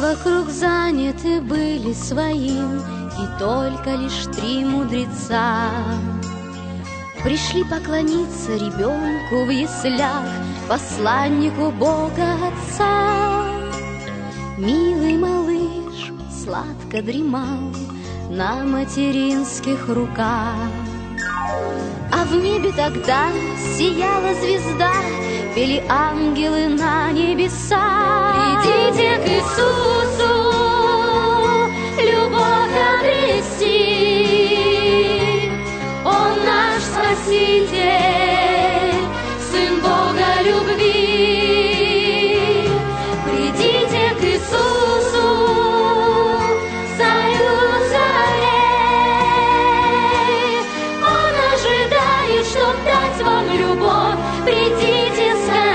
вокруг заняты были своим, и только лишь 3 мудреца пришли поклониться ребенку в яслях, посланнику Бога Отца. Милый малыш сладко дремал на материнских руках, а в небе тогда сияла звезда, пели ангелы на небесах. Идите к Иисусу, любовь обрести, Он наш Спаситель, Сын Бога любви. Придите к Иисусу, Царю царей, Он ожидает, чтоб дать вам любовь. Придите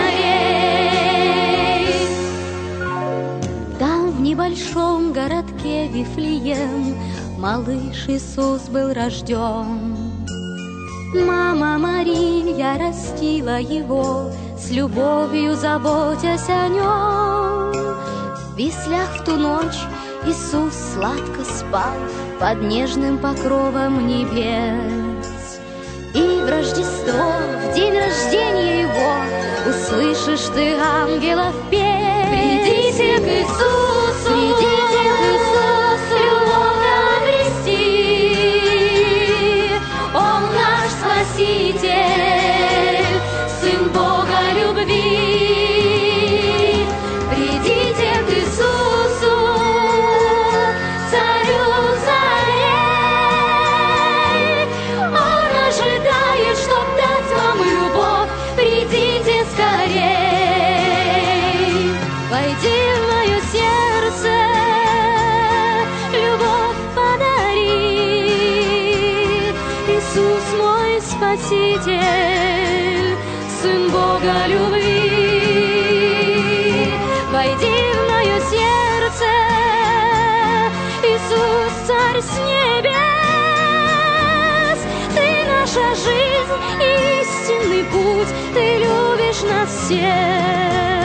скорей. Там, в небольшом городке Вифлеем, малыш Иисус был рожден. Мама Мария растила его, с любовью заботясь о нем. В яслях в ту ночь Иисус сладко спал под нежным покровом небес. И в Рождество, в день рождения его, услышишь ты ангелов петь. Придите к Иисусу, придите к Иисусу, любовь обрести, Он наш Спаситель, Сын Бога любви. Придите к Иисусу, Царю царей, Он ожидает, чтоб дать вам любовь. Придите скорей. Войди в мое сердце, любовь подари. Иисус мой Спаситель, Сын Бога любви. Войди в мое сердце, Иисус, Царь с небес. Ты наша жизнь и истинный путь, Ты любишь нас всех.